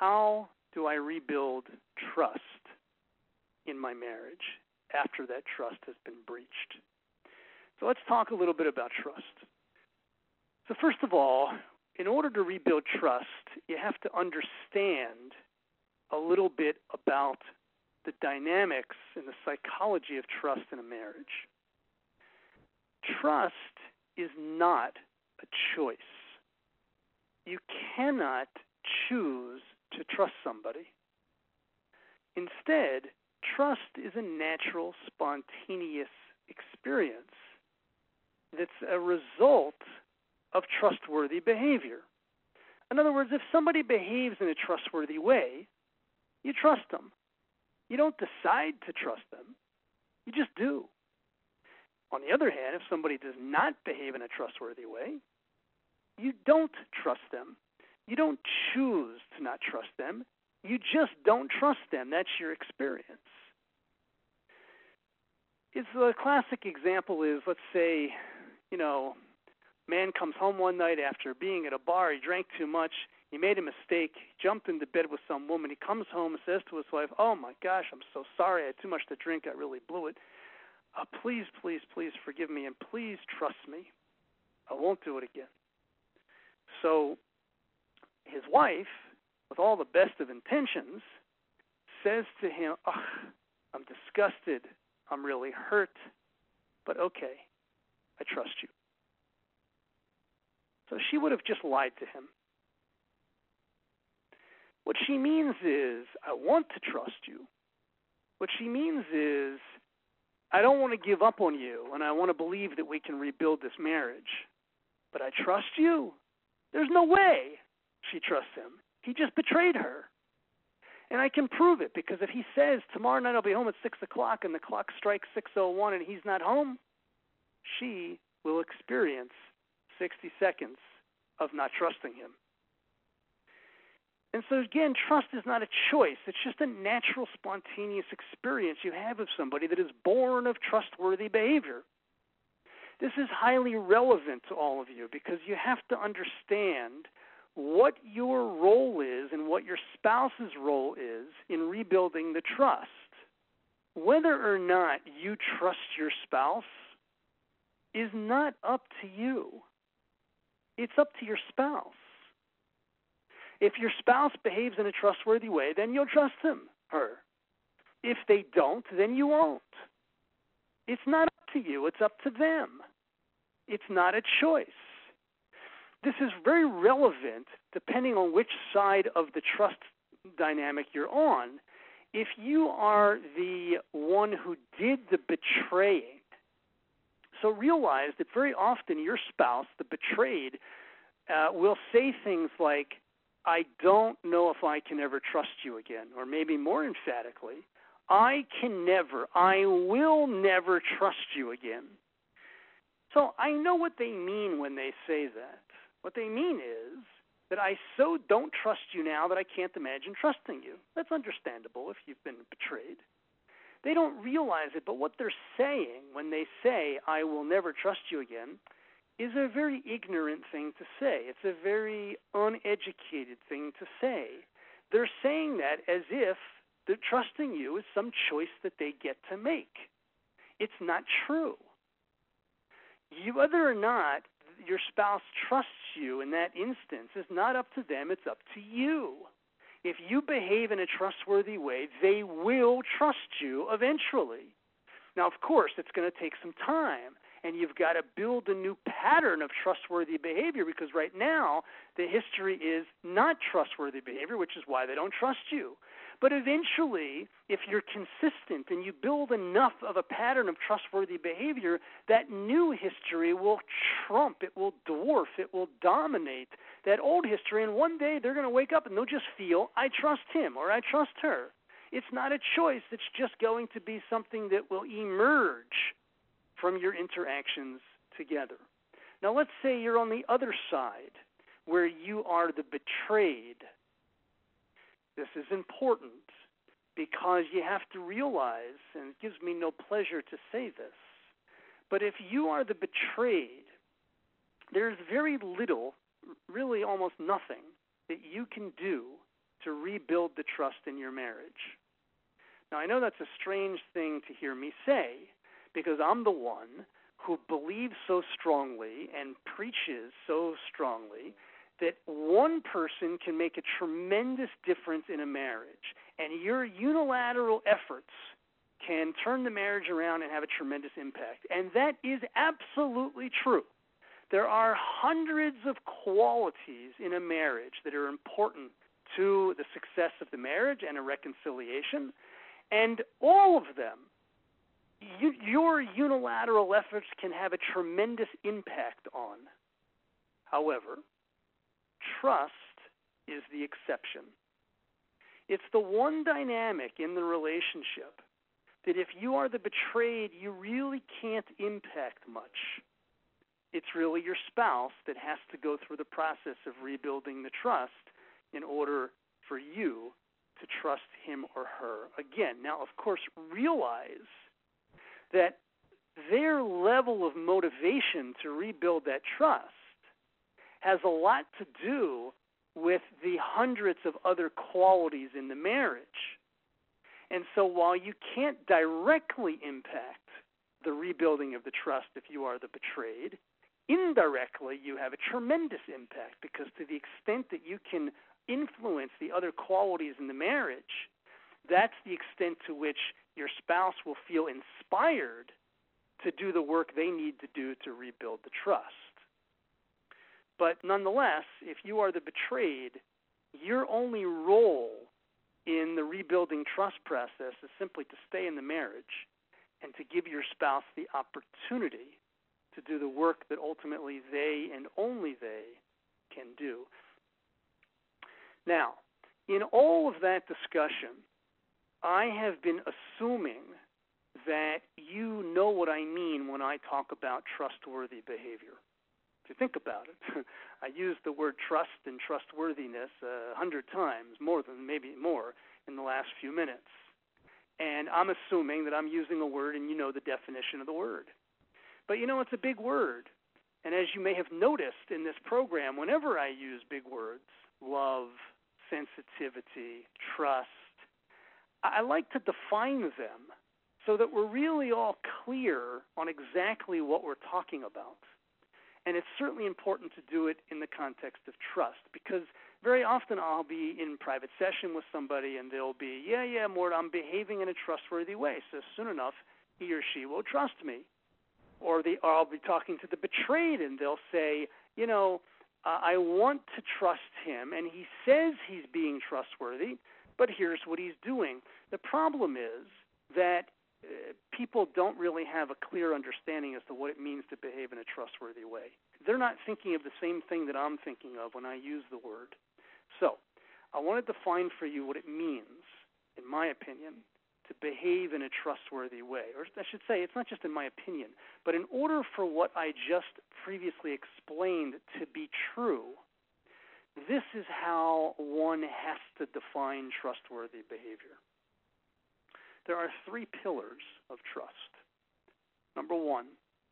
how do I rebuild trust in my marriage after that trust has been breached? So let's talk a little bit about trust. So first of all, in order to rebuild trust, you have to understand a little bit about the dynamics and the psychology of trust in a marriage. Trust is not a choice. You cannot choose to trust somebody. Instead, trust is a natural, spontaneous experience that's a result of trustworthy behavior. In other words, if somebody behaves in a trustworthy way, you trust them. You don't decide to trust them. You just do. On the other hand, if somebody does not behave in a trustworthy way, you don't trust them. You don't choose to not trust them. You just don't trust them. That's your experience. It's a classic example is, let's say, man comes home one night after being at a bar. He drank too much. He made a mistake. He jumped into bed with some woman. He comes home and says to his wife, "Oh, my gosh, I'm so sorry. I had too much to drink. I really blew it. Please, please, please forgive me, and please trust me. I won't do it again." So his wife, with all the best of intentions, says to him, "I'm disgusted. I'm really hurt, but okay, I trust you." So she would have just lied to him. What she means is, I want to trust you. What she means is, I don't want to give up on you, and I want to believe that we can rebuild this marriage. But I trust you. There's no way she trusts him. He just betrayed her. And I can prove it, because if he says, tomorrow night I'll be home at 6 o'clock, and the clock strikes 6:01 and he's not home, she will experience 60 seconds of not trusting him. And so again, trust is not a choice. It's just a natural, spontaneous experience you have of somebody that is born of trustworthy behavior. This is highly relevant to all of you, because you have to understand what your role is and what your spouse's role is in rebuilding the trust. Whether or not you trust your spouse is not up to you. It's up to your spouse. If your spouse behaves in a trustworthy way, then you'll trust him, her. If they don't, then you won't. It's not up to you. It's up to them. It's not a choice. This is very relevant depending on which side of the trust dynamic you're on. If you are the one who did the betraying, so realize that very often your spouse, the betrayed, will say things like, "I don't know if I can ever trust you again," or maybe more emphatically, "I will never trust you again." So I know what they mean when they say that. What they mean is that I so don't trust you now that I can't imagine trusting you. That's understandable if you've been betrayed. They don't realize it, but what they're saying when they say, "I will never trust you again," is a very ignorant thing to say. It's a very uneducated thing to say. They're saying that as if they're trusting you is some choice that they get to make. It's not true. Whether or not your spouse trusts you in that instance is not up to them, it's up to you. If you behave in a trustworthy way, they will trust you eventually. Now, of course, it's going to take some time, and you've got to build a new pattern of trustworthy behavior, because right now the history is not trustworthy behavior, which is why they don't trust you. But eventually, if you're consistent and you build enough of a pattern of trustworthy behavior, that new history will trump, it will dwarf, it will dominate that old history, and one day they're going to wake up and they'll just feel, "I trust him" or "I trust her." It's not a choice. It's just going to be something that will emerge from your interactions together. Now, let's say you're on the other side, where you are the betrayed. This is important, because you have to realize, and it gives me no pleasure to say this, but if you are the betrayed, there's very little, really almost nothing, that you can do to rebuild the trust in your marriage. Now, I know that's a strange thing to hear me say, because I'm the one who believes so strongly and preaches so strongly that one person can make a tremendous difference in a marriage, and your unilateral efforts can turn the marriage around and have a tremendous impact. And that is absolutely true. There are hundreds of qualities in a marriage that are important to the success of the marriage and a reconciliation, and all of them, your unilateral efforts can have a tremendous impact on. However, trust is the exception. It's the one dynamic in the relationship that if you are the betrayed, you really can't impact much. It's really your spouse that has to go through the process of rebuilding the trust in order for you to trust him or her again. Now, of course, realize that their level of motivation to rebuild that trust has a lot to do with the hundreds of other qualities in the marriage. And so while you can't directly impact the rebuilding of the trust if you are the betrayed, indirectly you have a tremendous impact, because to the extent that you can influence the other qualities in the marriage, that's the extent to which your spouse will feel inspired to do the work they need to do to rebuild the trust. But nonetheless, if you are the betrayed, your only role in the rebuilding trust process is simply to stay in the marriage and to give your spouse the opportunity to do the work that ultimately they and only they can do. Now, in all of that discussion, I have been assuming that you know what I mean when I talk about trustworthy behavior. If you think about it, I used the word trust and trustworthiness 100 times, maybe more, in the last few minutes. And I'm assuming that I'm using a word and you know the definition of the word. But you know, it's a big word. And as you may have noticed in this program, whenever I use big words, love, sensitivity, trust, I like to define them so that we're really all clear on exactly what we're talking about. And it's certainly important to do it in the context of trust, because very often I'll be in private session with somebody and they'll be, yeah, Mort, I'm behaving in a trustworthy way, so soon enough he or she will trust me. Or I'll be talking to the betrayed and they'll say, I want to trust him and he says he's being trustworthy, but here's what he's doing. The problem is that people don't really have a clear understanding as to what it means to behave in a trustworthy way. They're not thinking of the same thing that I'm thinking of when I use the word. So I want to define for you what it means, in my opinion, to behave in a trustworthy way. Or I should say, it's not just in my opinion, but in order for what I just previously explained to be true, this is how one has to define trustworthy behavior. There are 3 pillars of trust. Number 1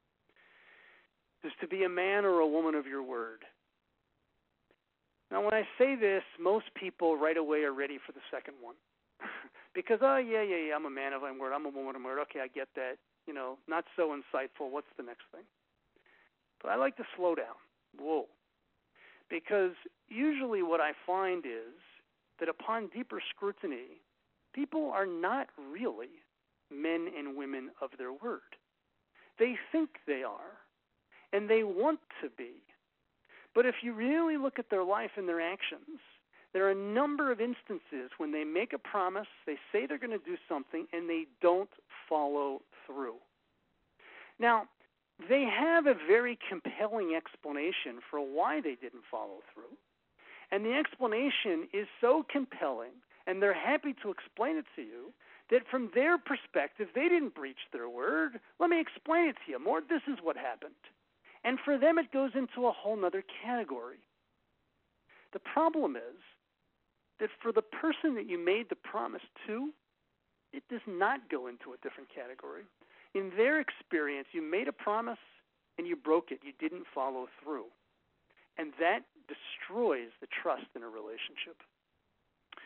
is to be a man or a woman of your word. Now, when I say this, most people right away are ready for the second one. Because, yeah, I'm a man of my word, I'm a woman of my word. Okay, I get that. Not so insightful. What's the next thing? But I like to slow down. Whoa. Because usually what I find is that upon deeper scrutiny, people are not really men and women of their word. They think they are, and they want to be. But if you really look at their life and their actions, there are a number of instances when they make a promise, they say they're going to do something, and they don't follow through. Now, they have a very compelling explanation for why they didn't follow through. And the explanation is so compelling, and they're happy to explain it to you, that from their perspective, they didn't breach their word. Let me explain it to you. Mort, this is what happened. And for them, it goes into a whole other category. The problem is that for the person that you made the promise to, it does not go into a different category. In their experience, you made a promise and you broke it. You didn't follow through. And that destroys the trust in a relationship.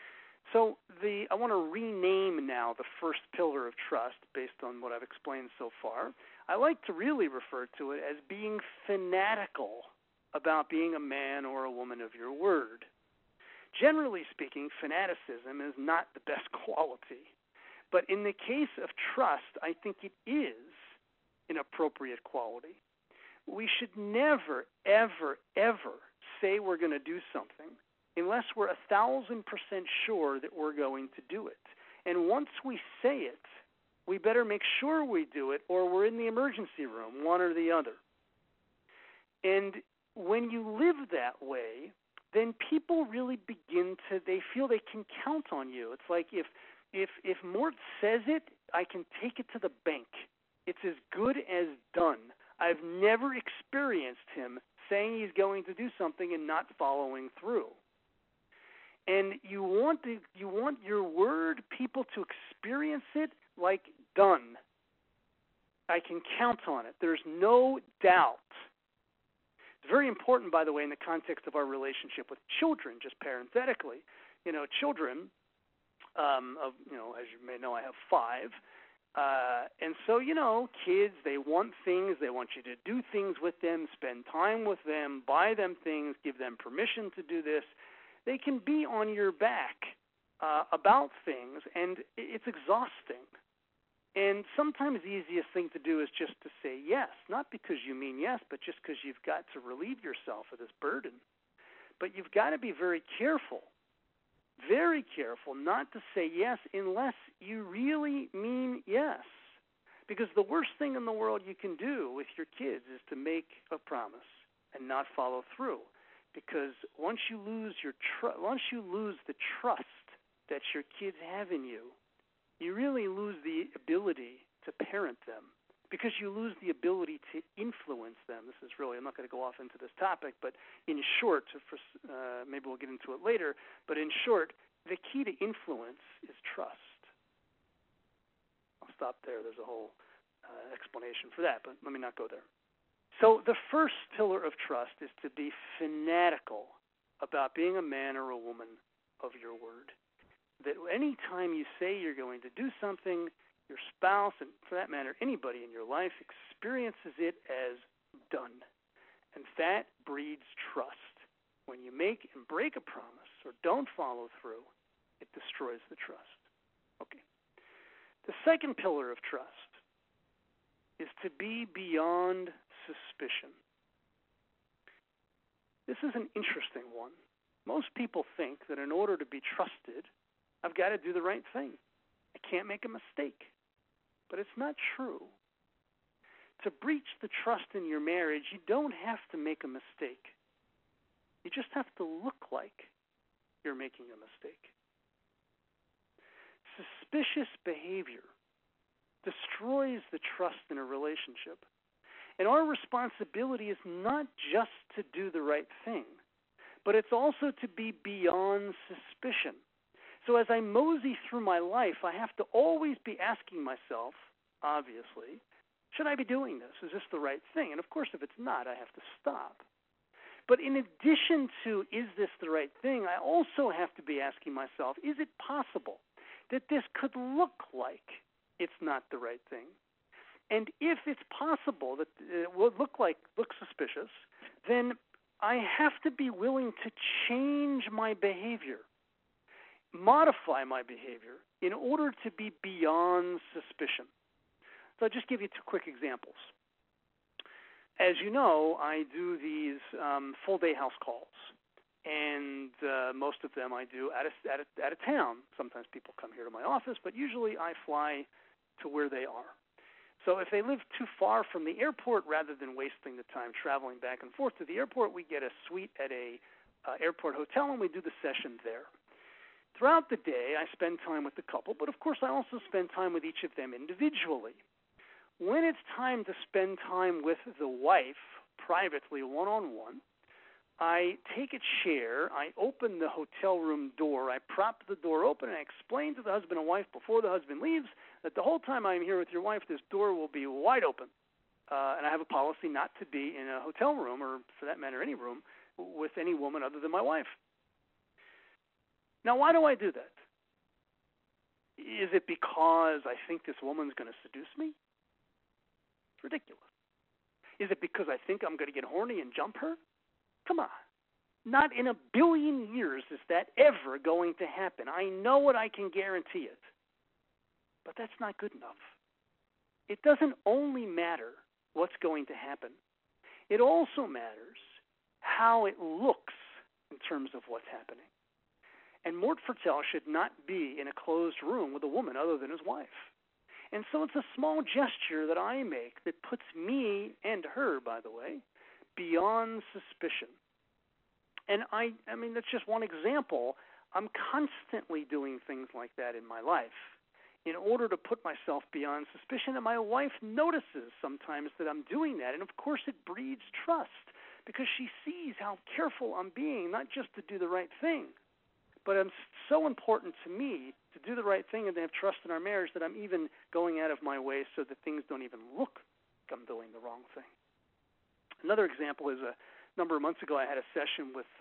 So I want to rename now the first pillar of trust based on what I've explained so far. I like to really refer to it as being fanatical about being a man or a woman of your word. Generally speaking, fanaticism is not the best quality. But in the case of trust, I think it is an appropriate quality. We should never, ever, ever say we're going to do something unless we're 1,000% sure that we're going to do it. And once we say it, we better make sure we do it or we're in the emergency room, one or the other. And when you live that way, then people really they feel they can count on you. It's like if Mort says it, I can take it to the bank. It's as good as done. I've never experienced him saying he's going to do something and not following through. And you want your word people to experience it like done. I can count on it. There's no doubt. It's very important, by the way, in the context of our relationship with children, just parenthetically. Children, as you may know, I have 5. And so, kids, they want things. They want you to do things with them, spend time with them, buy them things, give them permission to do this. They can be on your back about things, and it's exhausting. And sometimes the easiest thing to do is just to say yes, not because you mean yes, but just because you've got to relieve yourself of this burden. But you've got to be very careful not to say yes unless you really mean yes. Because the worst thing in the world you can do with your kids is to make a promise and not follow through. Because once you lose the trust that your kids have in you, you really lose the ability to parent them, because you lose the ability to influence them. This is really, I'm not going to go off into this topic, but in short, maybe we'll get into it later, but in short, the key to influence is trust. I'll stop there. There's a whole explanation for that, but let me not go there. So the first pillar of trust is to be fanatical about being a man or a woman of your word. That any time you say you're going to do something, your spouse, and for that matter, anybody in your life, experiences it as done. And that breeds trust. When you make and break a promise or don't follow through, it destroys the trust. Okay. The second pillar of trust is to be beyond suspicion. This is an interesting one. Most people think that in order to be trusted, I've got to do the right thing. I can't make a mistake. But it's not true. To breach the trust in your marriage, you don't have to make a mistake. You just have to look like you're making a mistake. Suspicious behavior destroys the trust in a relationship. And our responsibility is not just to do the right thing, but it's also to be beyond suspicion. So as I mosey through my life, I have to always be asking myself, obviously, should I be doing this? Is this the right thing? And of course, if it's not, I have to stop. But in addition to, is this the right thing, I also have to be asking myself, is it possible that this could look like it's not the right thing? And if it's possible that it would look suspicious, then I have to be willing to change my behavior, modify my behavior in order to be beyond suspicion. So I'll just give you 2 quick examples. As you know, I do these full-day house calls, and most of them I do out of town. Sometimes people come here to my office, but usually I fly to where they are. So if they live too far from the airport, rather than wasting the time traveling back and forth to the airport, we get a suite at a airport hotel, and we do the session there. Throughout the day, I spend time with the couple, but of course I also spend time with each of them individually. When it's time to spend time with the wife, privately, one-on-one, I take a chair, I open the hotel room door, I prop the door open, and I explain to the husband and wife before the husband leaves that the whole time I'm here with your wife, this door will be wide open. And I have a policy not to be in a hotel room, or for that matter, any room, with any woman other than my wife. Now, why do I do that? Is it because I think this woman's going to seduce me? It's ridiculous. Is it because I think I'm going to get horny and jump her? Come on. Not in a billion years is that ever going to happen. I know it, I can guarantee it. But that's not good enough. It doesn't only matter what's going to happen. It also matters how it looks in terms of what's happening. And Mort Fertel should not be in a closed room with a woman other than his wife. And so it's a small gesture that I make that puts me, and her, by the way, beyond suspicion. And I mean, that's just one example. I'm constantly doing things like that in my life in order to put myself beyond suspicion. And my wife notices sometimes that I'm doing that. And, of course, it breeds trust because she sees how careful I'm being, not just to do the right thing, but it's so important to me to do the right thing and to have trust in our marriage that I'm even going out of my way so that things don't even look like I'm doing the wrong thing. Another example is a number of months ago I had a session with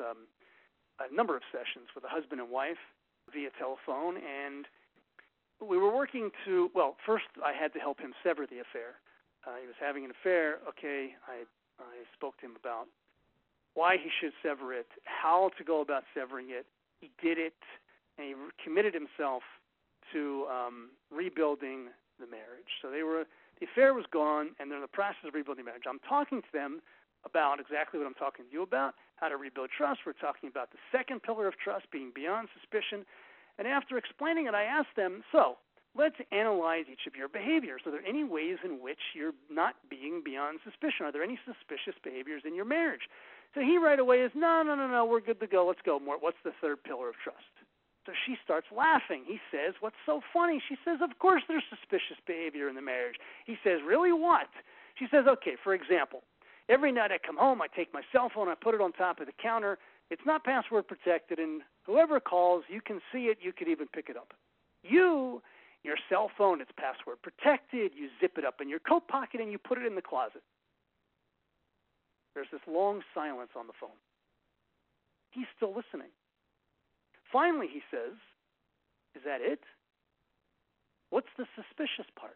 a number of sessions with a husband and wife via telephone, and we were working to, well, first I had to help him sever the affair. He was having an affair. Okay, I spoke to him about why he should sever it, how to go about severing it. He did it, and he committed himself to rebuilding the marriage. So the affair was gone, and they're in the process of rebuilding marriage. I'm talking to them about exactly what I'm talking to you about, how to rebuild trust. We're talking about the second pillar of trust, being beyond suspicion. And after explaining it, I asked them, so let's analyze each of your behaviors. Are there any ways in which you're not being beyond suspicion? Are there any suspicious behaviors in your marriage? So he right away is, no, we're good to go. Let's go, Mort. What's the third pillar of trust? So she starts laughing. He says, what's so funny? She says, of course there's suspicious behavior in the marriage. He says, really, what? She says, okay, for example, every night I come home, I take my cell phone, I put it on top of the counter. It's not password protected, and whoever calls, you can see it. You could even pick it up. Your cell phone, it's password protected. You zip it up in your coat pocket, and you put it in the closet. There's this long silence on the phone. He's still listening. Finally, he says, is that it? What's the suspicious part?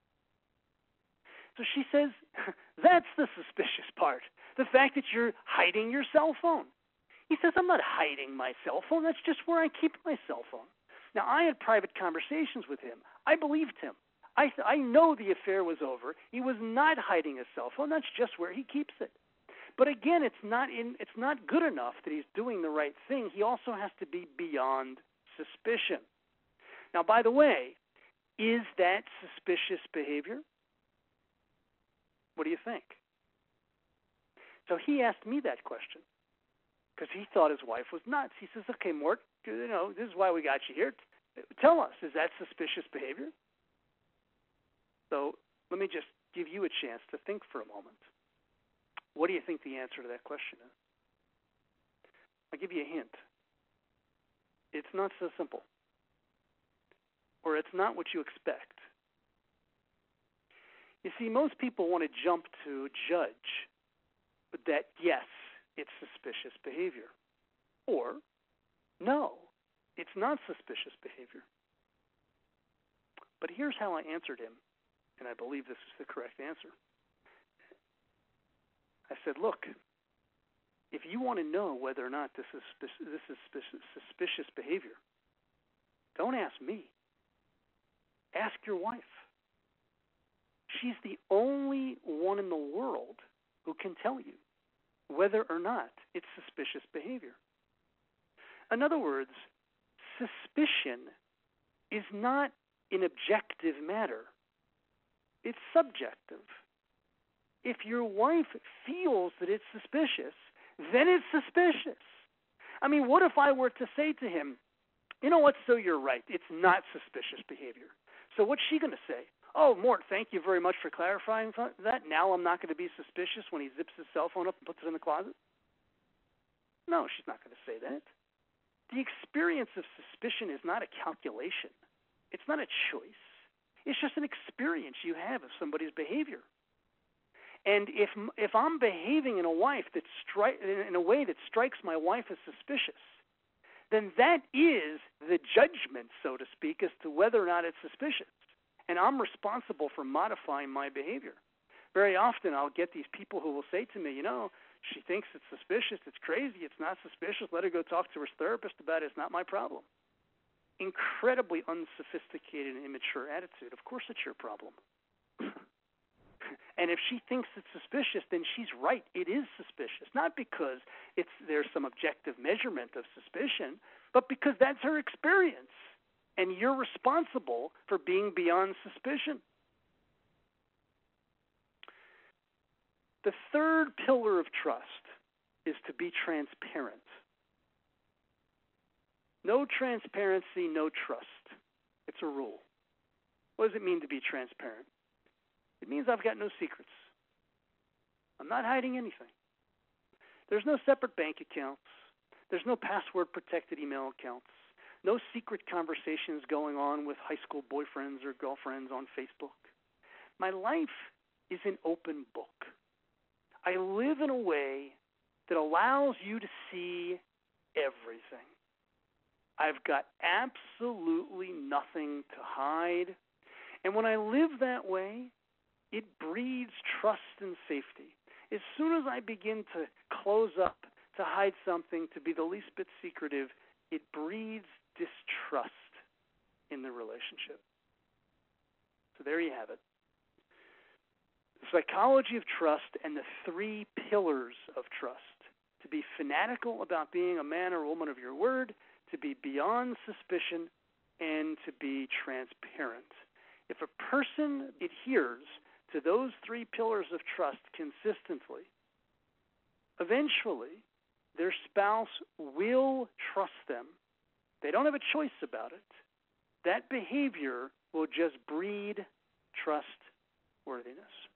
So she says, that's the suspicious part, the fact that you're hiding your cell phone. He says, I'm not hiding my cell phone. That's just where I keep my cell phone. Now, I had private conversations with him. I believed him. I know the affair was over. He was not hiding his cell phone. That's just where he keeps it. But again, it's not good enough that he's doing the right thing. He also has to be beyond suspicion. Now, by the way, is that suspicious behavior? What do you think? So he asked me that question because he thought his wife was nuts. He says, okay, Mort, this is why we got you here. Tell us, is that suspicious behavior? So let me just give you a chance to think for a moment. What do you think the answer to that question is? I'll give you a hint. It's not so simple. Or it's not what you expect. You see, most people want to jump to judge that, yes, it's suspicious behavior. Or, no, it's not suspicious behavior. But here's how I answered him, and I believe this is the correct answer. I said, look, if you want to know whether or not this is suspicious behavior, don't ask me. Ask your wife. She's the only one in the world who can tell you whether or not it's suspicious behavior. In other words, suspicion is not an objective matter. It's subjective. If your wife feels that it's suspicious, then it's suspicious. I mean, what if I were to say to him, you know what, so you're right, it's not suspicious behavior. So what's she going to say? Oh, Mort, thank you very much for clarifying that. Now I'm not going to be suspicious when he zips his cell phone up and puts it in the closet? No, she's not going to say that. The experience of suspicion is not a calculation. It's not a choice. It's just an experience you have of somebody's behavior. And if I'm behaving in a way that strikes my wife as suspicious, then that is the judgment, so to speak, as to whether or not it's suspicious. And I'm responsible for modifying my behavior. Very often I'll get these people who will say to me, she thinks it's suspicious, it's crazy, it's not suspicious, let her go talk to her therapist about it, it's not my problem. Incredibly unsophisticated and immature attitude. Of course it's your problem. And if she thinks it's suspicious, then she's right. It is suspicious. Not because there's some objective measurement of suspicion, but because that's her experience. And you're responsible for being beyond suspicion. The third pillar of trust is to be transparent. No transparency, no trust. It's a rule. What does it mean to be transparent? It means I've got no secrets. I'm not hiding anything. There's no separate bank accounts. There's no password-protected email accounts. No secret conversations going on with high school boyfriends or girlfriends on Facebook. My life is an open book. I live in a way that allows you to see everything. I've got absolutely nothing to hide. And when I live that way, it breeds trust and safety. As soon as I begin to close up, to hide something, to be the least bit secretive, it breeds distrust in the relationship. So there you have it. The psychology of trust and the 3 pillars of trust. To be fanatical about being a man or woman of your word, to be beyond suspicion, and to be transparent. If a person adheres to those 3 pillars of trust consistently, eventually their spouse will trust them. They don't have a choice about it. That behavior will just breed trustworthiness.